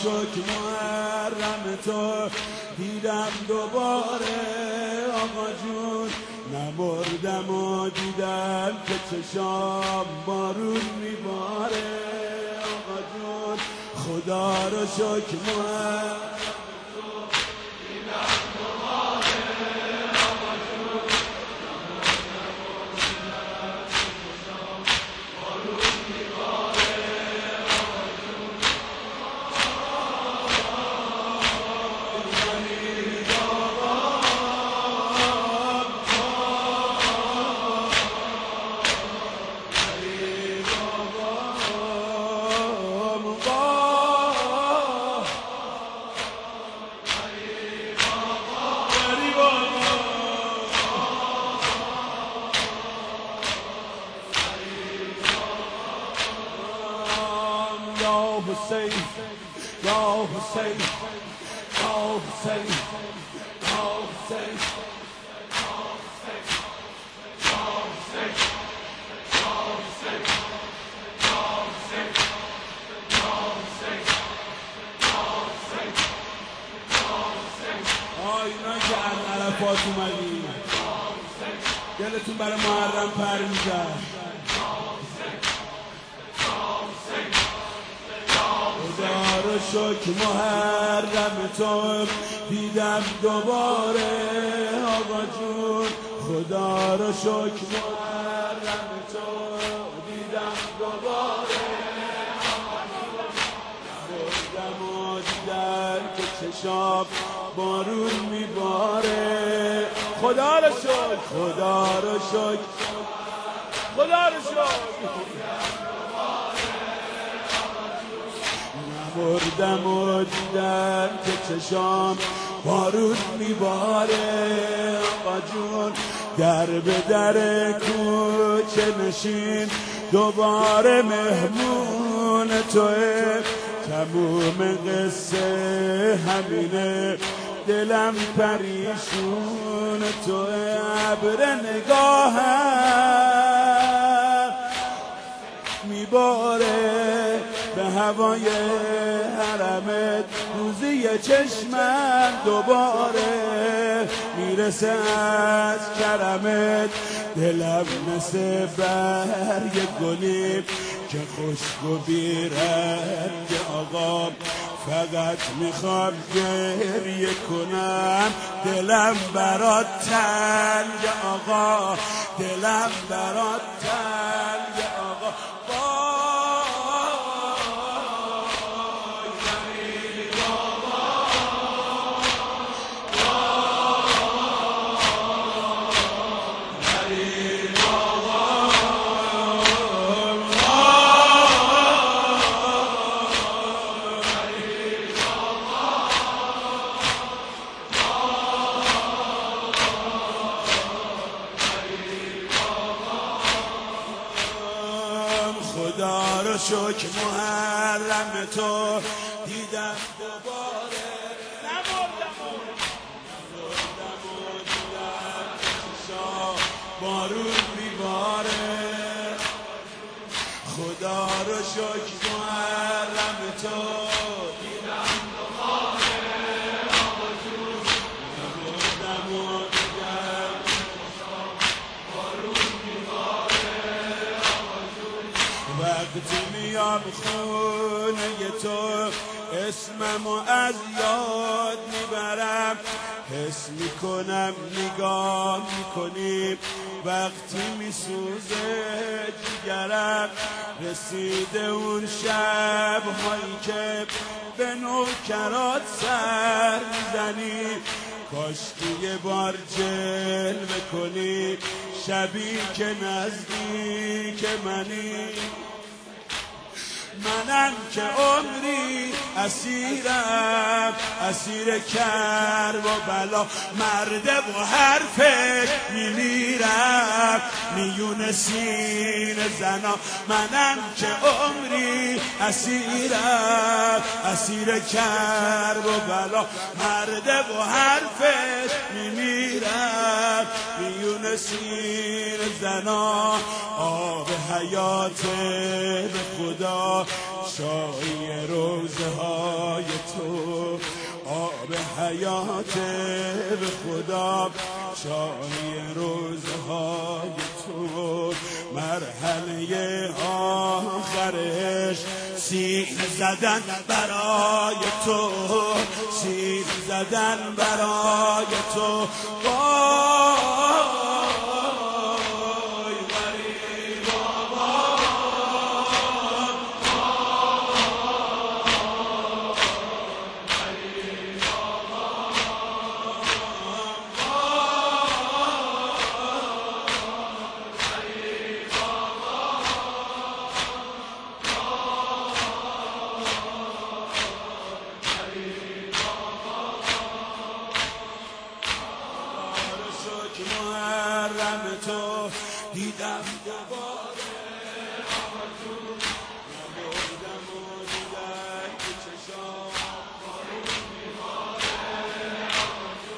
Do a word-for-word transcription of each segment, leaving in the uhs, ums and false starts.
شکر محرم تو دیدم دوباره آقا جون، نمردم و دیدم که چشام بارون میباره آقا جون. خدا رو شکر محرم تو دیدم دوباره آقا جون، نمردم و دیدم که چشام بارون میباره آقا جون. Hussein, Ya Hussein, Ya Hussein, Ya Hussein, Ya Hussein, Ya Hussein, Ya Hussein, Ya Hussein, Ya Hussein, Ya Hussein, Ya Hussein. آینا که از عرفات اومدی دلتون برای محرم پر می‌زد. خدا رو شکر محرم تو دیدم دوباره آقا جون، خدا رو شکر محرم تو دیدم دوباره آقا جون. نمردم و دیدم که چشام بارون میباره. خدا رو شکر، خدا رو شکر، خدا رو شکر. نمردم و دیدم که چشام بارون میباره آقا جون. در به در کوچه نشین دوباره مهمون توه، تموم قصه همینه دلم پریشون توه. ابر نگاهم میباره به هوای حرمت، روزی چشمم دوباره میرسه از کرمت. دلم مثل برگ گلی که خشک و بیرنگ آقا، فقط میخوام گریه کنم. دلم برات تنگ آقا، دلم برات تنگ آقا. خدا رو شکر محرم تو دیدم دوباره، نمردم و نمردم و دیدم چشام بارون میباره. خدا رو شکر محرم تو دیدم دوباره آقا جون، نمردم و دیدم چشام بارون میباره آقا جون. وقتی میام خونه تو اسممو از یاد میبرم، حس میکنم نگاه میکنی. وقتی میسوزه جگرم رسیده اون شب هایی که به نوکرات سر میزنی. کاشکی یه بار جلوه کنی شبی که نزدیک منی. منم که عمری اسیرم، اسیر کرب و بلا، مرده و حرفش میمیرم میون سین زنا. منم که عمری اسیرم، اسیر کرب و بلا، مرده و حرفش میمیرم میون سین زنا. آب حیات به خدا شاهی روزه های تو، آب حیات به خدا، شاهی روزه های تو، مرحله آخرش سینه زدن برای تو، سینه زدن برای تو. محرم تو دیدم دوباره، اما تو نبردم و دیدن که چشام بارون میباره، اما تو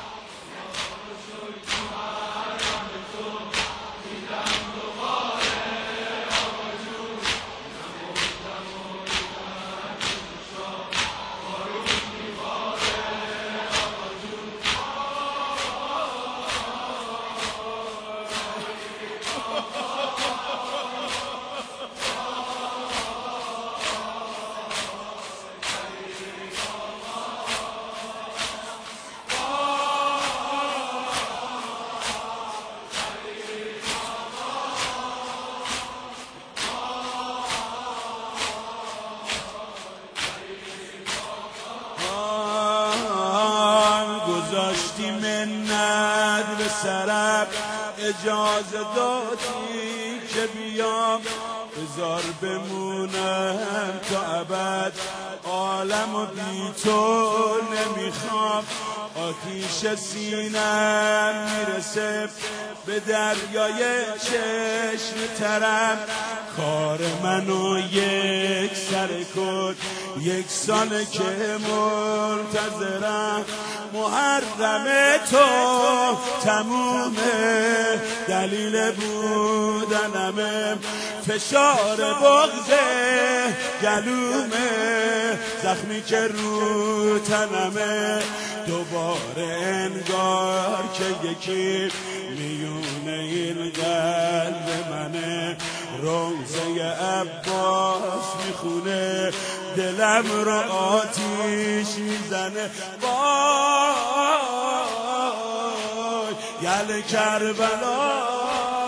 محرم تو دیدم دوباره، اما تو نبردم و دیدن که چشام بارون میباره، اما تو گذاشتی منت به سرم، اجازه دادی که بیام، بذار بمونم تا ابد، عالم و بی تو نمیخوام. آتیش سینم میرسه به دریای چشم ترم، کار منو یک سر کن، یک ساله که منتظرم. محرم تو تمومه، دلیل بودنمه، فشار بغض گلومه، زخمی که رو تنمه. دوباره انگار که یکی میونه این قلب منه، روزه عباس میخونه، دلم رو آتیش میزنه. وای گل کربلا